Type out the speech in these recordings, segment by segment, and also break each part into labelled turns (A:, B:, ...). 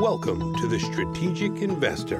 A: Welcome to The Strategic Investor.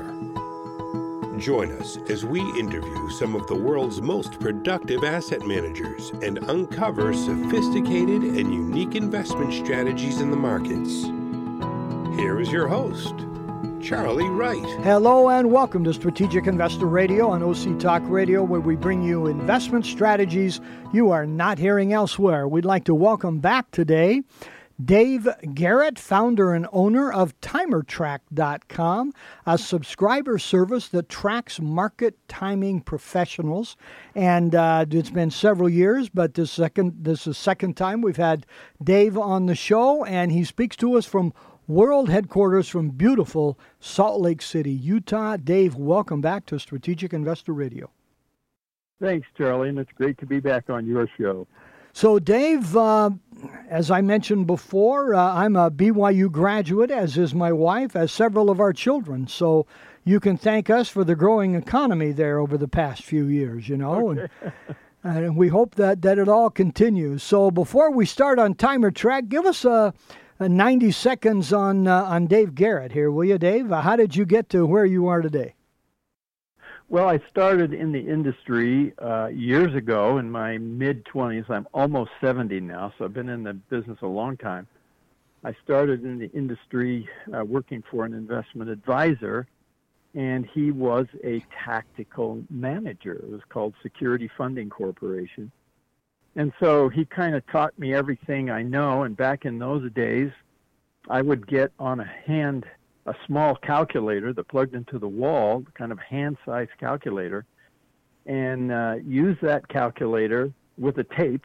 A: Join us as we interview some of the world's most productive asset managers and uncover sophisticated and unique investment strategies in the markets. Here is your host, Charlie Wright.
B: Hello and welcome to Strategic Investor Radio on OC Talk Radio, where we bring you investment strategies you are not hearing elsewhere. We'd like to welcome back today Dave Garrett, founder and owner of TimerTrack.com, a subscriber service that tracks market timing professionals. And it's been several years, but this is the second time we've had Dave on the show, and he speaks to us from world headquarters from beautiful Salt Lake City, Utah. Dave, welcome back to Strategic Investor Radio.
C: Thanks, Charlie, and it's great to be back on your show.
B: So, Dave, as I mentioned before, I'm a BYU graduate, as is my wife, as several of our children. So you can thank us for the growing economy there over the past few years, you know,
C: okay.
B: and we hope that it all continues. So before we start on Timer Track, give us a 90 seconds on Dave Garrett here, will you, Dave? How did you get to where you are today?
C: Well, I started in the industry years ago in my mid-20s. I'm almost 70 now, so I've been in the business a long time. I started in the industry working for an investment advisor, and he was a tactical manager. It was called Security Funding Corporation. And so he kind of taught me everything I know, and back in those days, I would get on a small calculator that plugged into the wall, kind of hand-sized calculator, and use that calculator with a tape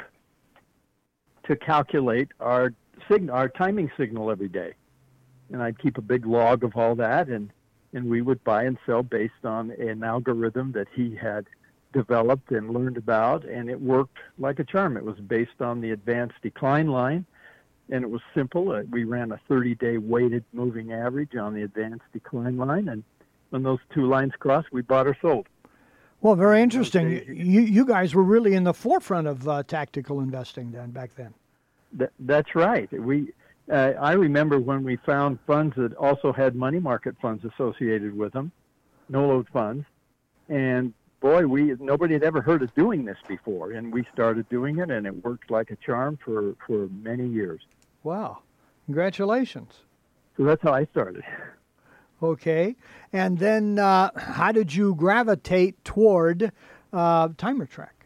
C: to calculate our timing signal every day. And I'd keep a big log of all that, and we would buy and sell based on an algorithm that he had developed and learned about, and it worked like a charm. It was based on the advanced decline line, and it was simple. We ran a 30-day weighted moving average on the advanced decline line, and when those two lines crossed, we bought or sold.
B: Well, very interesting. You guys were really in the forefront of tactical investing then, back then.
C: That's right. I remember when we found funds that also had money market funds associated with them, no-load funds, and boy, nobody had ever heard of doing this before, and we started doing it, and it worked like a charm for many years.
B: Wow. Congratulations.
C: So that's how I started.
B: Okay. And then how did you gravitate toward Timer Track?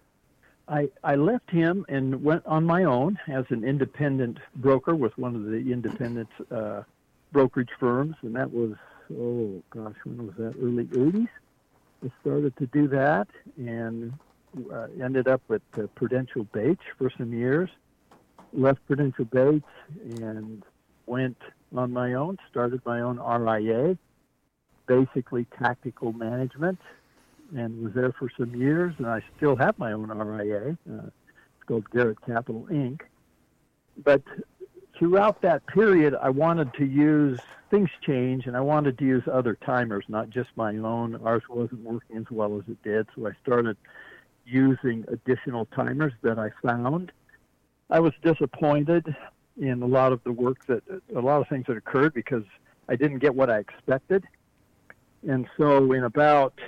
C: I left him and went on my own as an independent broker with one of the independent brokerage firms, and that was, when was that, early 80s? I started to do that and ended up with Prudential Bates for some years. Left Prudential Bates and went on my own, started my own RIA, basically tactical management, and was there for some years. And I still have my own RIA. It's called Garrett Capital, Inc. But throughout that period, I wanted to use, things change, and I wanted to use other timers, not just my own. Ours wasn't working as well as it did, so I started using additional timers that I found. I was disappointed in a lot of things that occurred because I didn't get what I expected. And so in about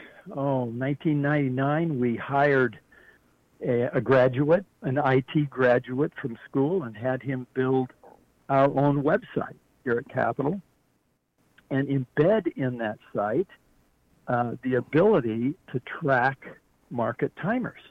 C: 1999, we hired a graduate, an IT graduate from school, and had him build our own website, Garrett Capital, and embed in that site the ability to track market timers.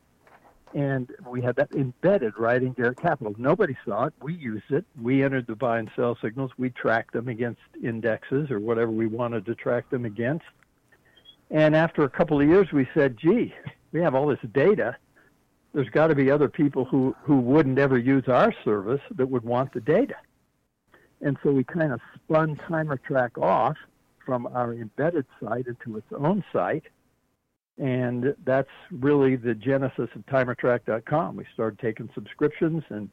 C: And we had that embedded right in Garrett Capital. Nobody saw it. We used it. We entered the buy and sell signals. We tracked them against indexes or whatever we wanted to track them against. And after a couple of years, we said, gee, we have all this data. There's got to be other people who wouldn't ever use our service that would want the data. And so we kind of spun Timer Track off from our embedded site into its own site. And that's really the genesis of TimerTrack.com. We started taking subscriptions, and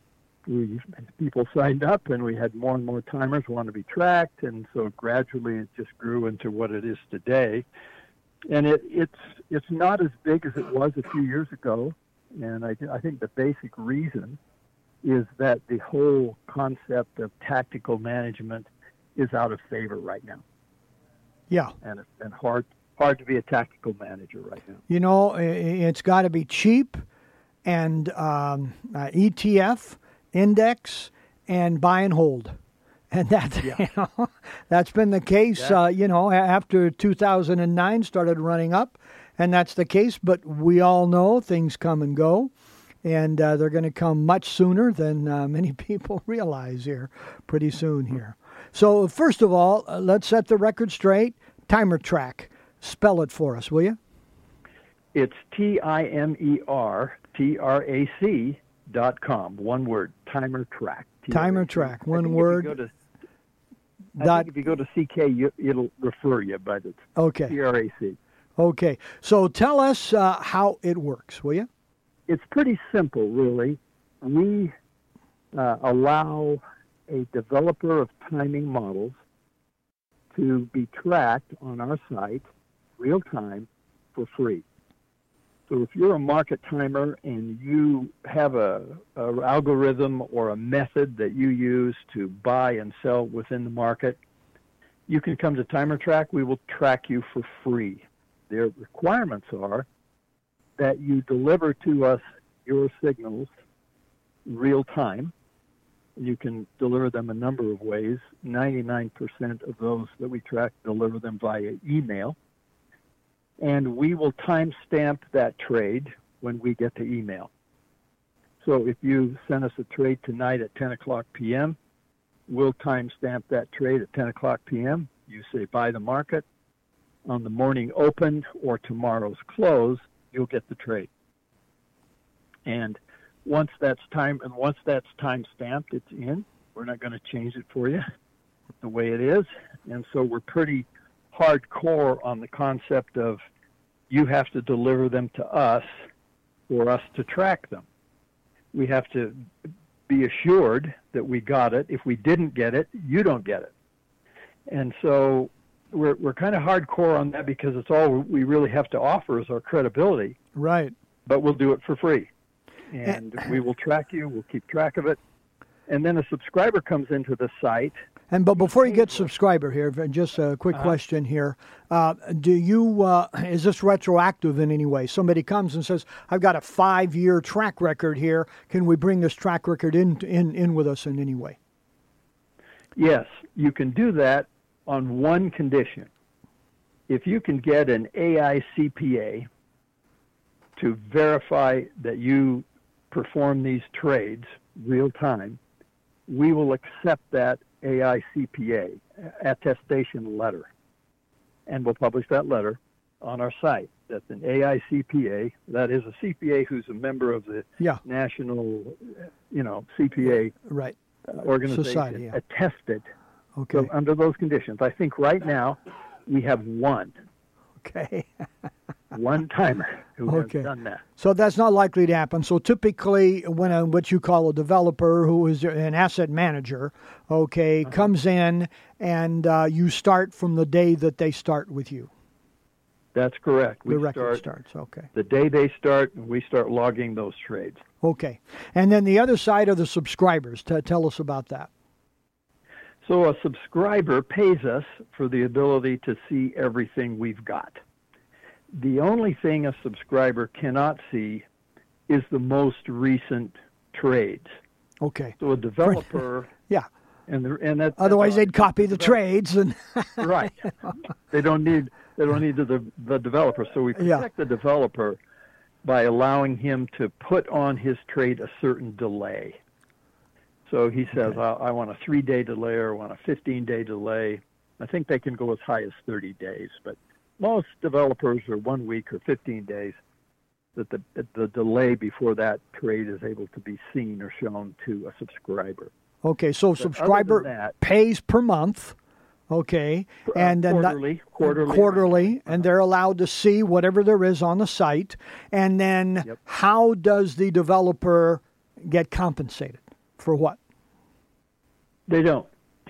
C: people signed up, and we had more and more timers want to be tracked. And so gradually it just grew into what it is today. And it's not as big as it was a few years ago. And I think the basic reason is that the whole concept of tactical management is out of favor right now.
B: Yeah.
C: And it's been hard to be a tactical manager right now.
B: You know, it's got to be cheap and ETF, index, and buy and hold. And that's been the case, after 2009 started running up, and that's the case. But we all know things come and go, and they're going to come much sooner than many people realize here, pretty soon here. So first of all, let's set the record straight. Timer Track. Spell it for us, will you?
C: It's TimerTrack.com. One word, Timer Track.
B: Timer Track, one word.
C: I think if you go to CK, it'll refer you, but it's TRAC.
B: Okay. So tell us how it works, will you?
C: It's pretty simple, really. We allow a developer of timing models to be tracked on our site real time for free. So if you're a market timer and you have a algorithm or a method that you use to buy and sell within the market, you can come to Timer Track. We will track you for free. Their requirements are that you deliver to us your signals real time. You can deliver them a number of ways. 99% of those that we track deliver them via email. And we will timestamp that trade when we get the email. So if you send us a trade tonight at 10 o'clock p.m., we'll timestamp that trade at 10 o'clock p.m. You say buy the market. On the morning open or tomorrow's close, you'll get the trade. And once that's timestamped, it's in. We're not going to change it for you the way it is. And so we're pretty hardcore on the concept of you have to deliver them to us for us to track them. We have to be assured that we got it. If we didn't get it, you don't get it. And so we're kind of hardcore on that because it's all we really have to offer is our credibility.
B: Right.
C: But we'll do it for free. And we will track you. We'll keep track of it. And then a subscriber comes into the site.
B: But before you get subscriber here, just a quick question here. Do you, is this retroactive in any way? Somebody comes and says, I've got a 5-year track record here. Can we bring this track record in with us in any way?
C: Yes, you can do that on one condition. If you can get an AI CPA to verify that you perform these trades real time, we will accept that AI CPA attestation letter, and we'll publish that letter on our site. That's an AI CPA. That is a CPA who's a member of the national, CPA organization,
B: society,
C: attested. Okay. So under those conditions, I think right now we have one.
B: Okay.
C: One timer who has done that.
B: So that's not likely to happen. So typically when what you call a developer who is an asset manager, comes in and you start from the day that they start with you.
C: That's correct.
B: The record starts, okay.
C: The day they start, we start logging those trades.
B: Okay. And then the other side are the subscribers. Tell us about that.
C: So a subscriber pays us for the ability to see everything we've got. The only thing a subscriber cannot see is the most recent trades.
B: Okay.
C: So a developer, and that's
B: otherwise they'd copy the trades and
C: right. They don't need the developer. So we protect the developer by allowing him to put on his trade a certain delay. So he says, I want a 3-day delay or I want a 15-day delay. I think they can go as high as 30 days, but most developers are 1 week or 15 days that the delay before that trade is able to be seen or shown to a subscriber.
B: Okay, so subscriber pays per month, and then quarterly, and they're allowed to see whatever there is on the site. And then how does the developer get compensated? For what?
C: They don't.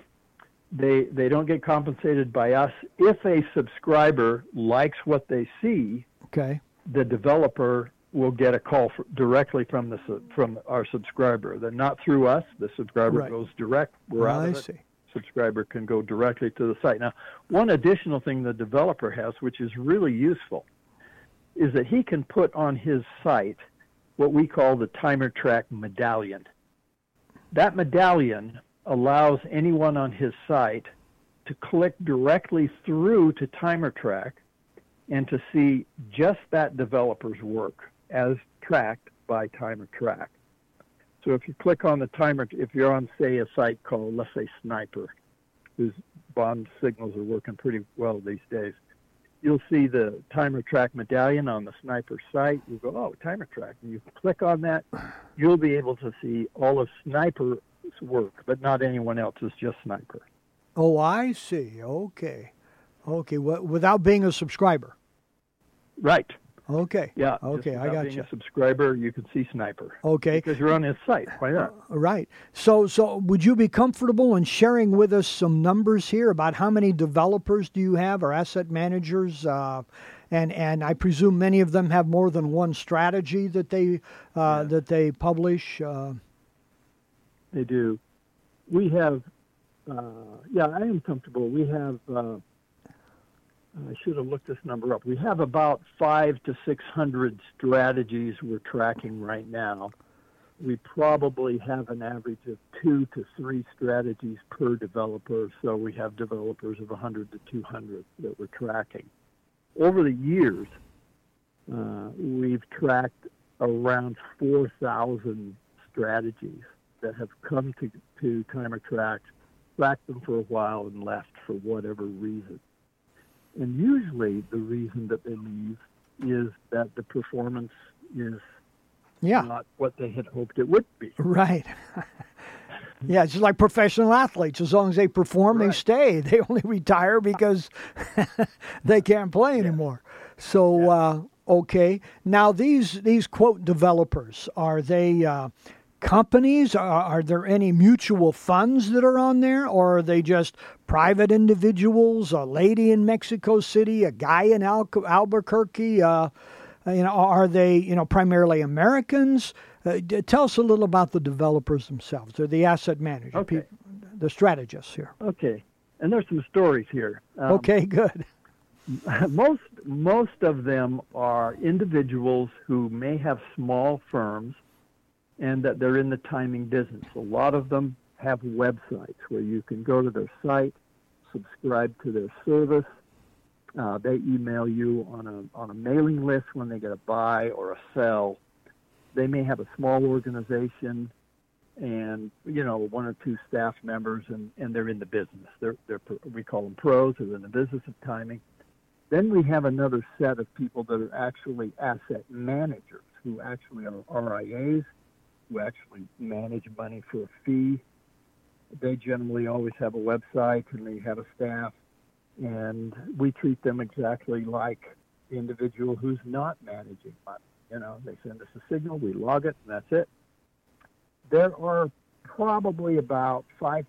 C: They don't get compensated by us. If a subscriber likes what they see, the developer will get a call directly from our subscriber. They're not through us. The subscriber goes direct. We're out of it. subscriber can go directly to the site. Now, one additional thing the developer has, which is really useful, is that he can put on his site what we call the TimerTrack medallion. That medallion allows anyone on his site to click directly through to TimerTrack and to see just that developer's work as tracked by TimerTrack. So if you click on the timer, if you're on, say, a site called, let's say, Sniper, whose bond signals are working pretty well these days, you'll see the TimerTrack medallion on the Sniper site. You go, oh, TimerTrack. And you click on that, you'll be able to see all of Sniper's work, but not anyone else's, just Sniper.
B: Oh, I see. Okay. Without being a subscriber.
C: Right.
B: Okay.
C: Yeah.
B: Okay, I got
C: being
B: you.
C: a subscriber, you can see Sniper.
B: Okay.
C: Because you're on his site. Why not?
B: Right. So would you be comfortable in sharing with us some numbers here about how many developers do you have or asset managers? And I presume many of them have more than one strategy that they publish.
C: They do. We have. I am comfortable. We have. I should have looked this number up. We have about 500 to 600 strategies we're tracking right now. We probably have an average of 2 to 3 strategies per developer, so we have developers of 100 to 200 that we're tracking. Over the years, we've tracked around 4,000 strategies that have come to TimerTrack, tracked them for a while, and left for whatever reason. And usually the reason that they leave is that the performance is not what they had hoped it would be.
B: Right. Yeah, it's just like professional athletes. As long as they perform, they stay. They only retire because they can't play anymore. So, okay. Now, these quote developers, are they companies? Are there any mutual funds that are on there, or are they just private individuals? A lady in Mexico City, a guy in Albuquerque. Are they primarily Americans? Tell us a little about the developers themselves. They're the asset managers, the strategists here.
C: Okay, and there's some stories here.
B: Okay, good.
C: Most of them are individuals who may have small firms, and that they're in the timing business. A lot of them have websites where you can go to their site, subscribe to their service. They email you on a mailing list when they get a buy or a sell. They may have a small organization and 1 or 2 staff members, and they're in the business. We call them pros. They're in the business of timing. Then we have another set of people that are actually asset managers, who actually are RIAs, who actually manage money for a fee. They generally always have a website and they have a staff, and we treat them exactly like the individual who's not managing money. They send us a signal, we log it, and that's it. There are probably about 5%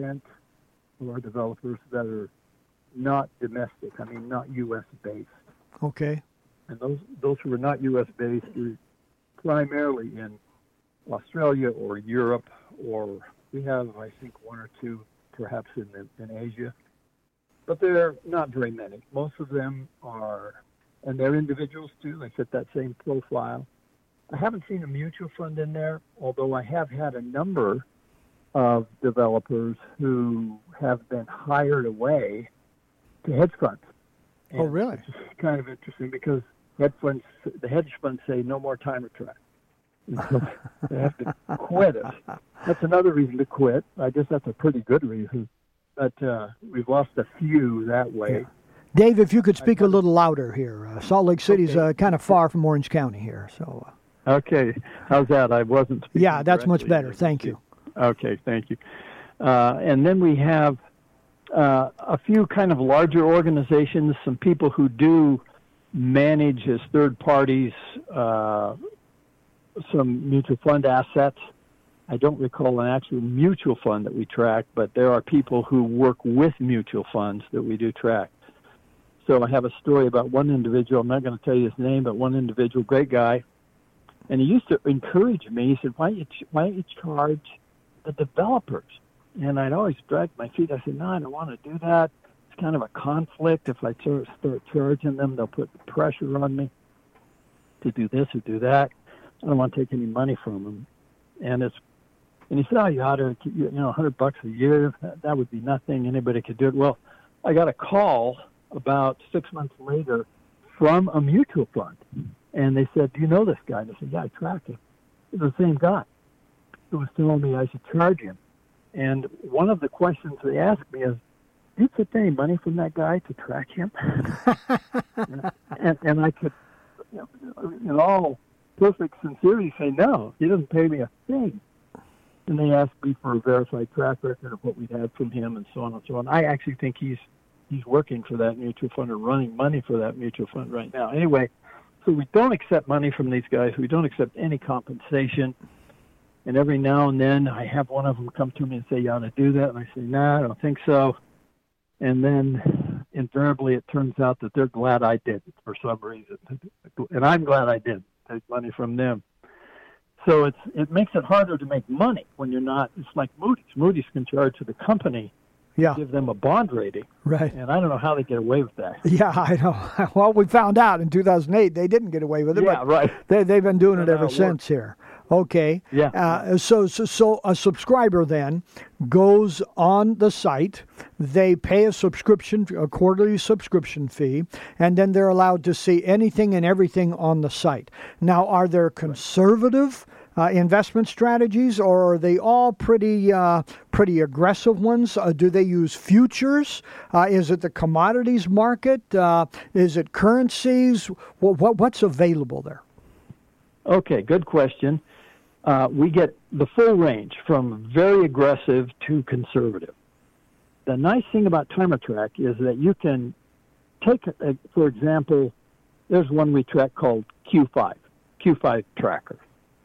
C: of our developers that are not domestic, not U.S. based.
B: Okay.
C: And those who are not U.S. based are primarily in Australia or Europe, or we have, I think, 1 or 2 perhaps in Asia. But they're not very many. Most of them are, and they're individuals too. They fit that same profile. I haven't seen a mutual fund in there, although I have had a number of developers who have been hired away to hedge funds. And
B: oh, really?
C: It's kind of interesting because the hedge funds say no more TimerTrack. So they have to quit it. That's another reason to quit. I guess that's a pretty good reason. But we've lost a few that way.
B: Yeah. Dave, if you could speak a little louder here. Salt Lake City's kind of far from Orange County here. So.
C: Okay. How's that? I wasn't speaking.
B: Yeah, that's much better. Thank you.
C: Okay, thank you. And then we have a few kind of larger organizations, some people who do manage as third parties some mutual fund assets. I don't recall an actual mutual fund that we track, but there are people who work with mutual funds that we do track. So I have a story about one individual. I'm not going to tell you his name, but one individual, great guy. And he used to encourage me. He said, why don't you charge the developers? And I'd always drag my feet. I said, no, I don't want to do that. It's kind of a conflict. If I start charging them, they'll put pressure on me to do this or do that. I don't want to take any money from them. And he said, oh, you ought to, $100 a year. That would be nothing. Anybody could do it. Well, I got a call about 6 months later from a mutual fund. And they said, do you know this guy? And I said, yeah, I track him. It's the same guy who was telling me I should charge him. And one of the questions they asked me is, do you get any money from that guy to track him? and I could, in all perfect sincerity, say, no, he doesn't pay me a thing. And they asked me for a verified track record of what we'd had from him and so on and so on. I actually think he's working for that mutual fund or running money for that mutual fund right now. Anyway, so we don't accept money from these guys. We don't accept any compensation. And every now and then I have one of them come to me and say, you ought to do that. And I say, no, I don't think so. And then invariably it turns out that they're glad I did it for some reason. And I'm glad I did take money from them. So it makes it harder to make money when you're not. It's like Moody's. Moody's can charge to the company, give them a bond rating.
B: Right.
C: And I don't know how they get away with that.
B: Yeah, I know. Well, we found out in 2008 they didn't get away with it.
C: Yeah,
B: but
C: right.
B: They've been doing it ever since here. Okay.
C: Yeah.
B: So a subscriber then goes on the site. They pay a quarterly subscription fee, and then they're allowed to see anything and everything on the site. Now, are there conservative investment strategies, or are they all pretty aggressive ones? Do they use futures? Is it the commodities market? Is it currencies? What's available there?
C: Okay, good question. We get the full range from very aggressive to conservative. The nice thing about TimerTrack is that you can take, for example, there's one we track called Q5 Tracker.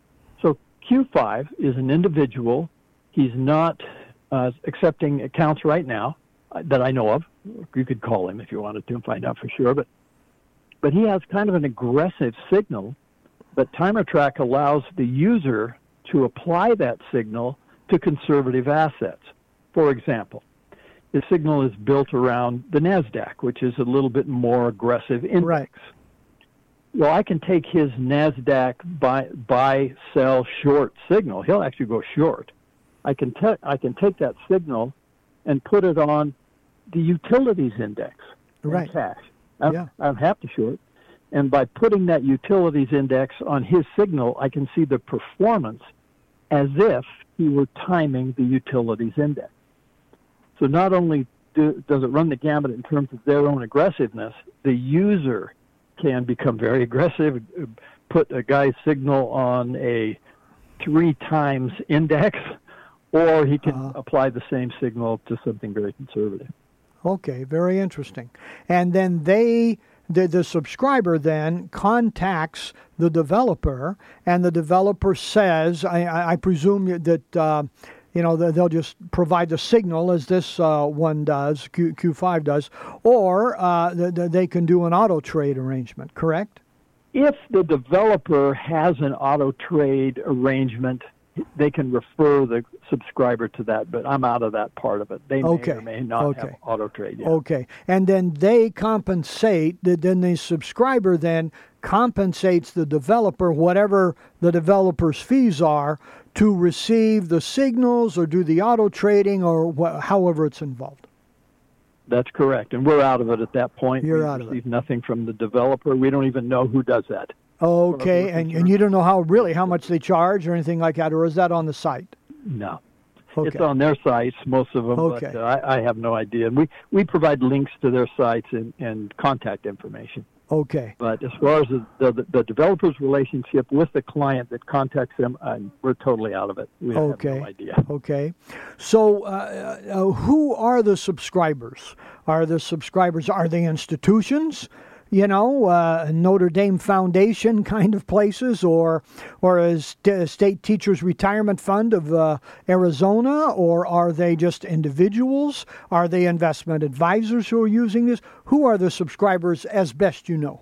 C: So Q5 is an individual. He's not accepting accounts right now that I know of. You could call him if you wanted to and find out for sure. But he has kind of an aggressive signal. But TimerTrack allows the user to apply that signal to conservative assets. For example, the signal is built around the NASDAQ, which is a little bit more aggressive index.
B: Right.
C: Well, I can take his NASDAQ buy, sell, short signal. He'll actually go short. I can take that signal and put it on the utilities index in cash. I don't have to short. And by putting that utilities index on his signal, I can see the performance as if he were timing the utilities index. So not only does it run the gamut in terms of their own aggressiveness, the user can become very aggressive, put a guy's signal on a 3 times index, or he can apply the same signal to something very conservative.
B: Okay, very interesting. And then the subscriber then contacts the developer, and the developer says, I presume that they'll just provide the signal as this one does, Q5 does, or they can do an auto trade arrangement, correct?
C: If the developer has an auto trade arrangement, they can refer the subscriber to that, but I'm out of that part of it. They may or may not have auto trade yet.
B: Okay, and then they compensate, then the subscriber then compensates the developer, whatever the developer's fees are, to receive the signals or do the auto trading or however it's involved.
C: That's correct, and we're out of it at that point.
B: You're out of it.
C: We receive nothing from the developer. We don't even know who does that.
B: Okay, and you don't know how much they charge or anything like that, or is that on the site?
C: No.
B: Okay.
C: It's on their sites, most of them, but I have no idea. And we provide links to their sites and contact information.
B: Okay.
C: But as far as the developer's relationship with the client that contacts them, we're totally out of it. We have no idea.
B: Okay. So who are the subscribers? Are they institutions? Notre Dame Foundation kind of places, or is State Teachers Retirement Fund of Arizona, or are they just individuals? Are they investment advisors who are using this? Who are the subscribers as best you know?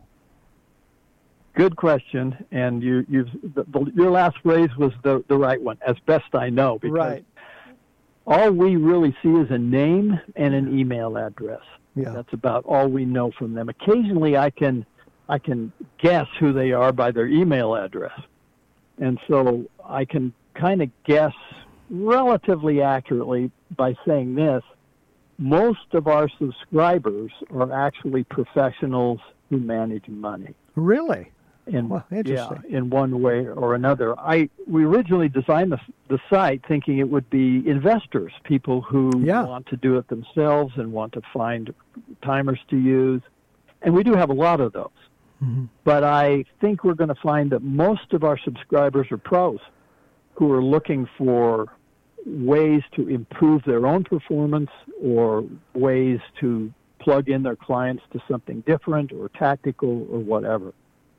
C: Good question, and your last phrase was the right one, as best I know, because all we really see is a name and an email address.
B: Yeah.
C: That's about all we know from them. Occasionally I can guess who they are by their email address. And so I can kind of guess relatively accurately by saying this. Most of our subscribers are actually professionals who manage money.
B: Really?
C: Well,
B: interesting.
C: Yeah, in one way or another. We originally designed the site thinking it would be investors, people who want to do it themselves and want to find timers to use. And we do have a lot of those.
B: Mm-hmm.
C: But I think we're going to find that most of our subscribers are pros who are looking for ways to improve their own performance or ways to plug in their clients to something different or tactical or whatever.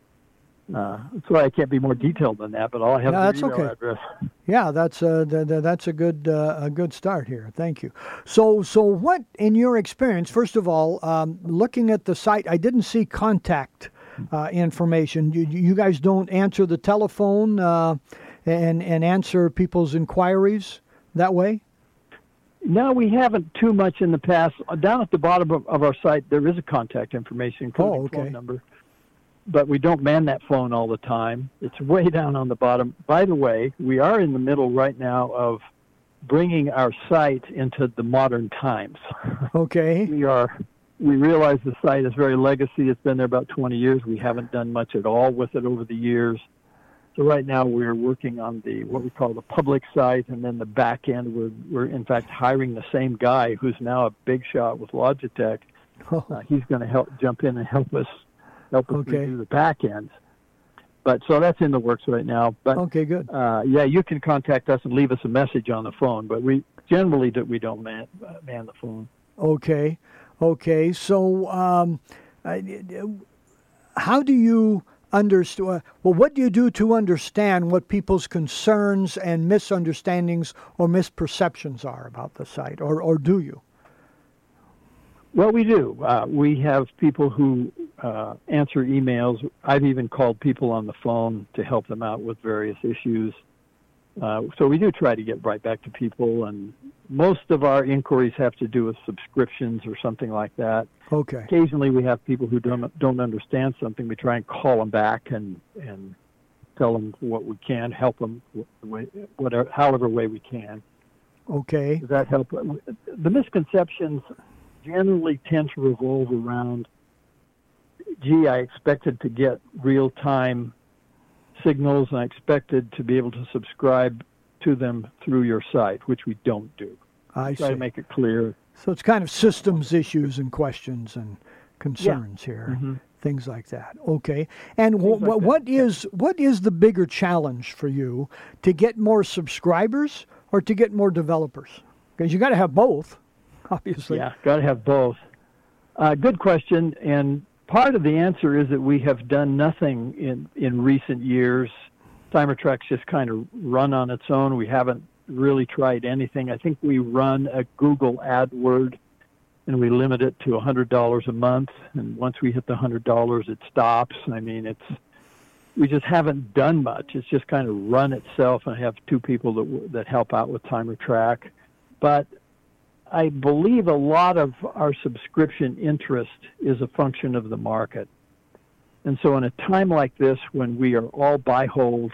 C: That's why I can't be more detailed than that, but I'll have the email address.
B: Yeah, that's a good start here. Thank you. So what, in your experience, first of all, looking at the site, I didn't see contact information. You guys don't answer the telephone and answer people's inquiries that way?
C: No, we haven't too much in the past. Down at the bottom of our site, there is a contact information, including phone number. But we don't man that phone all the time. It's way down on the bottom. By the way, we are in the middle right now of bringing our site into the modern times.
B: Okay.
C: We realize the site is very legacy. It's been there about 20 years. We haven't done much at all with it over the years. So right now we're working on what we call the public site, and then the back end. We're in fact hiring the same guy who's now a big shot with Logitech. He's going to jump in and help us do the back ends. But so that's in the works right now. But
B: okay, good.
C: You can contact us and leave us a message on the phone, but we generally don't man the phone.
B: Okay. So how do you understand? Well, what do you do to understand what people's concerns and misunderstandings or misperceptions are about the site, or do you?
C: Well, we do. We have people who answer emails. I've even called people on the phone to help them out with various issues. So we do try to get right back to people, and most of our inquiries have to do with subscriptions or something like that.
B: Okay.
C: Occasionally we have people who don't understand something. We try and call them back and tell them what we can, help them however way we can.
B: Okay.
C: Does that help? The misconceptions generally tend to revolve around, I expected to get real-time signals, and I expected to be able to subscribe to them through your site, which we don't do.
B: I
C: try
B: see.
C: to make it clear.
B: So it's kind of systems issues and questions and concerns here, things like that. Okay. And what is the bigger challenge for you, to get more subscribers or to get more developers? Because you got to have both, obviously.
C: Yeah, got to have both. Good question, and part of the answer is that we have done nothing in recent years. TimerTrack's just kind of run on its own. We haven't really tried anything. I think we run a Google AdWord, and we limit it to $100 a month. And once we hit the $100, it stops. I mean, we just haven't done much. It's just kind of run itself. I have two people that help out with TimerTrack, but I believe a lot of our subscription interest is a function of the market. And so in a time like this, when we are all buy, hold,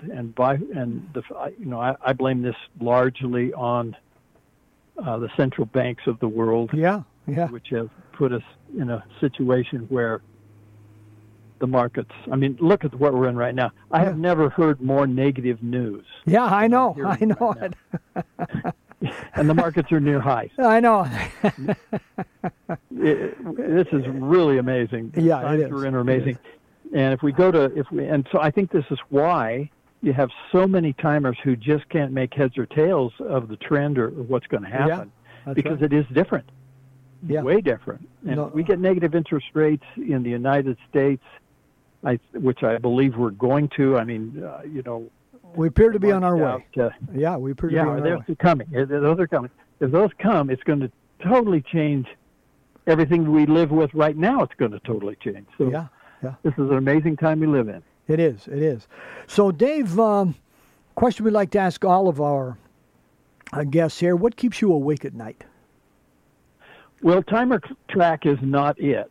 C: I blame this largely on the central banks of the world, which have put us in a situation where the markets, look at what we're in right now. I have never heard more negative news.
B: Yeah, I know it.
C: And the markets are near highs.
B: I know.
C: This is really amazing.
B: Yeah,
C: times
B: it is.
C: We're in are amazing. And so I think this is why you have so many timers who just can't make heads or tails of the trend or what's going to happen, because it is different, way different. And we get negative interest rates in the United States, which I believe we're going to.
B: We appear to be on our way. We appear to be on our way.
C: They're coming. Those are coming. If those come, it's going to totally change everything we live with right now. It's going to totally change. So this is an amazing time we live in.
B: It is. So, Dave, question we'd like to ask all of our guest here. What keeps you awake at night?
C: Well, Timer Track is not it.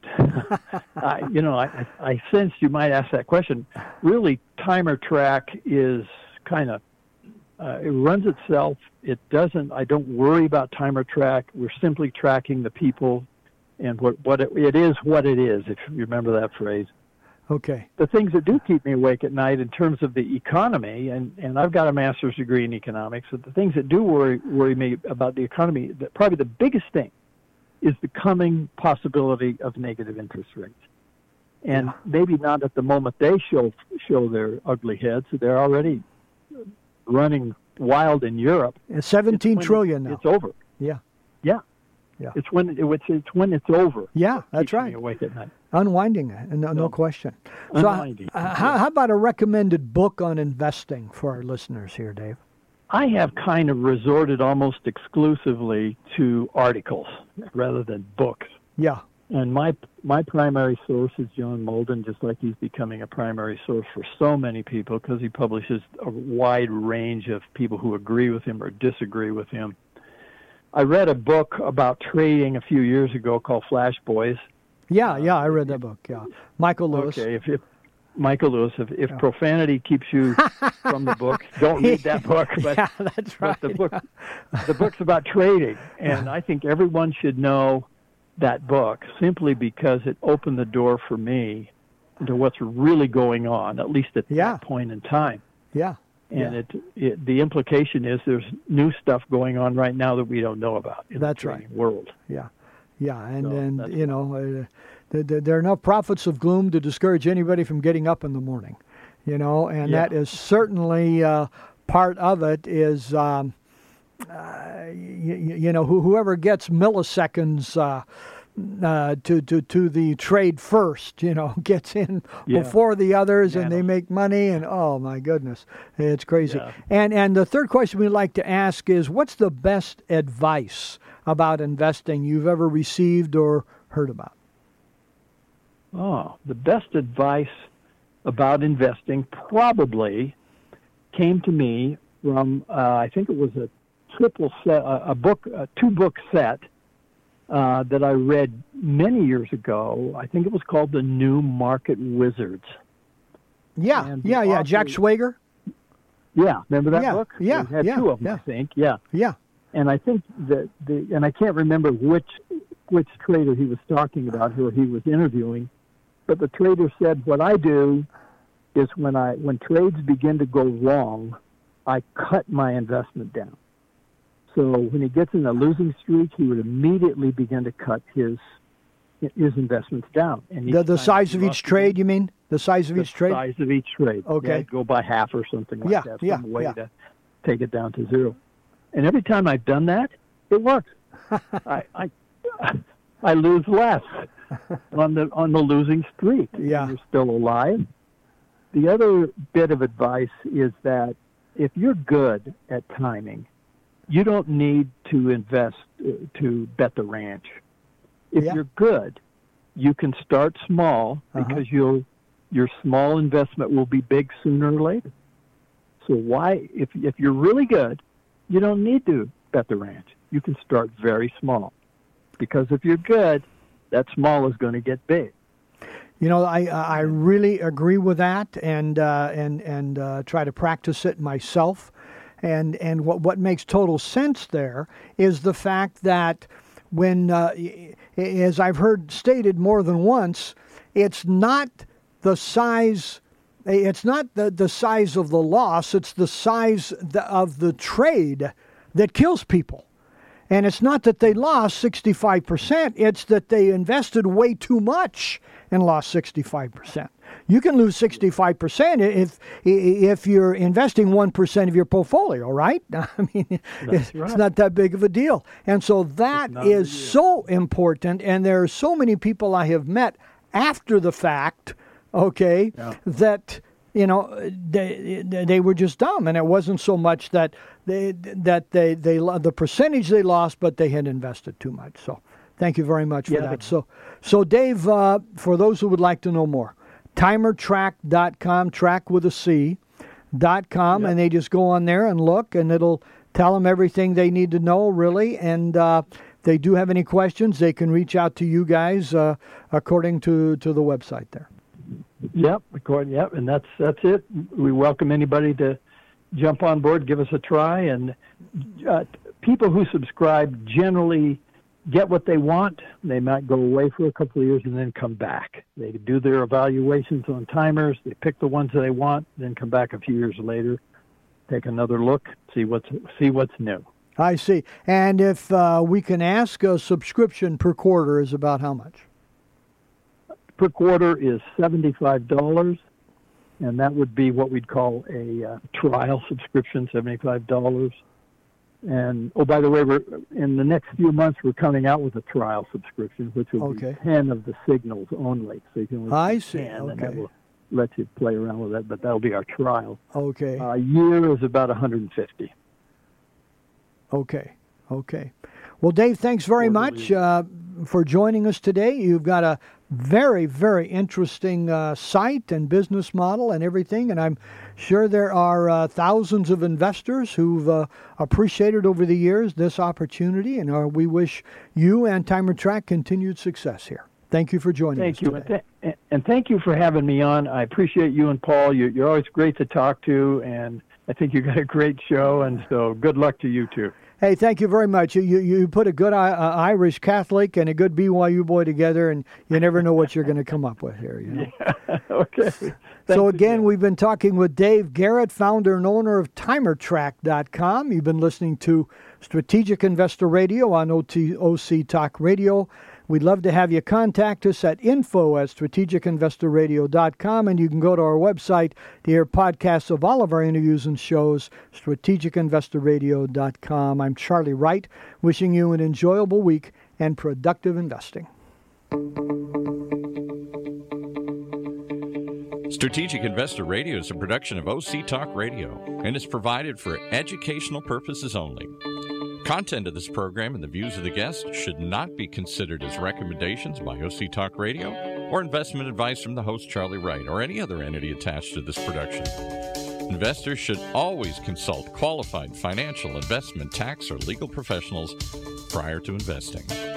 C: I sensed you might ask that question. Really, Timer Track is kind of, it runs itself. I don't worry about Timer Track. We're simply tracking the people and what it is, if you remember that phrase.
B: Okay.
C: The things that do keep me awake at night in terms of the economy, and I've got a master's degree in economics, so the things that do worry me about the economy, probably the biggest thing is the coming possibility of negative interest rates. And maybe not at the moment they show their ugly heads. They're already running wild in Europe.
B: It's 17 trillion now.
C: It's over.
B: Yeah.
C: It's when it's over.
B: Yeah, that's right.
C: Me awake at night.
B: Unwinding it, no question.
C: Unwinding.
B: So, how about a recommended book on investing for our listeners here, Dave?
C: I have kind of resorted almost exclusively to articles rather than books.
B: Yeah.
C: And my primary source is John Molden, just like he's becoming a primary source for so many people because he publishes a wide range of people who agree with him or disagree with him. I read a book about trading a few years ago called Flash Boys.
B: Yeah, I read that book. Yeah, Michael Lewis.
C: Okay, Michael Lewis, if profanity keeps you from the book, don't read that book. But,
B: yeah, that's right.
C: But the book's about trading, and I think everyone should know that book simply because it opened the door for me into what's really going on, at least at that point in time.
B: Yeah.
C: And the implication is there's new stuff going on right now that we don't know about in the trading world.
B: Yeah, and there are enough prophets of gloom to discourage anybody from getting up in the morning, and that is certainly part of it. Is whoever gets milliseconds. To the trade first, gets in before the others, and they make money, and oh my goodness, it's crazy. Yeah. And the third question we'd like to ask is, what's the best advice about investing you've ever received or heard about?
C: Oh, the best advice about investing probably came to me from I think it was a two-book set. That I read many years ago. I think it was called The New Market Wizards.
B: Yeah, Jack Schwager.
C: Yeah, remember that book?
B: Yeah,
C: we had two of them, I think. Yeah. And I think that and I can't remember which trader he was talking about, who he was interviewing, but the trader said, "What I do is when trades begin to go wrong, I cut my investment down." So when he gets in a losing streak, he would immediately begin to cut his investments down. And
B: the size of each trade, you mean? The size of each trade?
C: The size of each trade.
B: Okay.
C: Go by half or something like that. Some way to take it down to zero. And every time I've done that, it works. I lose less on the losing streak.
B: Yeah.
C: You're still alive. The other bit of advice is that if you're good at timing, you don't need to invest to bet the ranch. If you're good, you can start small because your small investment will be big sooner or later. So if you're really good, you don't need to bet the ranch. You can start very small because if you're good, that small is going to get big.
B: I really agree with that and try to practice it myself. And what makes total sense there is the fact that when, as I've heard stated more than once, it's not the size. It's not the size of the loss. It's the size of the trade that kills people. And it's not that they lost 65%. It's that they invested way too much and lost 65%. You can lose 65% if you're investing 1% of your portfolio, right? I mean, it's not that big of a deal. And so that is so important. And there are so many people I have met after the fact, that they were just dumb, and it wasn't so much that they the percentage they lost, but they had invested too much. So, thank you very much for that. So Dave, for those who would like to know more, timertrack.com, track with a C.com, and they just go on there and look, and it'll tell them everything they need to know, really. And if they do have any questions, they can reach out to you guys according to the website there.
C: Yep, and that's it. We welcome anybody to jump on board, give us a try, and people who subscribe generally get what they want. They might go away for a couple of years and then come back. They do their evaluations on timers. They pick the ones that they want, then come back a few years later, take another look, see what's new.
B: I see. And if we can ask, a subscription per quarter is about how much?
C: Per quarter is $75, and that would be what we'd call a trial subscription, $75. And, by the way, in the next few months, we're coming out with a trial subscription, which will be 10 of the signals only. So you can
B: I see.
C: 10, and that will let you play around with that, but that'll be our trial.
B: Okay.
C: A year is about $150.
B: Okay. Well, Dave, thanks very much for joining us today. You've got a very, very interesting site and business model and everything, and I'm sure there are thousands of investors who've appreciated over the years this opportunity, and we wish you and TimerTrack continued success here. Thank you for joining us today.
C: And thank you for having me on. I appreciate you and Paul. You're always great to talk to, and I think you got a great show, and so good luck to you too.
B: Hey, thank you very much. You put a good Irish Catholic and a good BYU boy together, and you never know what you're going to come up with here. You know?
C: Yeah. Okay.
B: So again, we've been talking with Dave Garrett, founder and owner of TimerTrack.com. You've been listening to Strategic Investor Radio on OC Talk Radio. We'd love to have you contact us at info@strategicinvestorradio.com, and you can go to our website to hear podcasts of all of our interviews and shows, strategicinvestorradio.com. I'm Charlie Wright, wishing you an enjoyable week and productive investing.
D: Strategic Investor Radio is a production of OC Talk Radio and is provided for educational purposes only. Content of this program and the views of the guests should not be considered as recommendations by OC Talk Radio or investment advice from the host Charlie Wright or any other entity attached to this production. Investors should always consult qualified financial, investment, tax, or legal professionals prior to investing.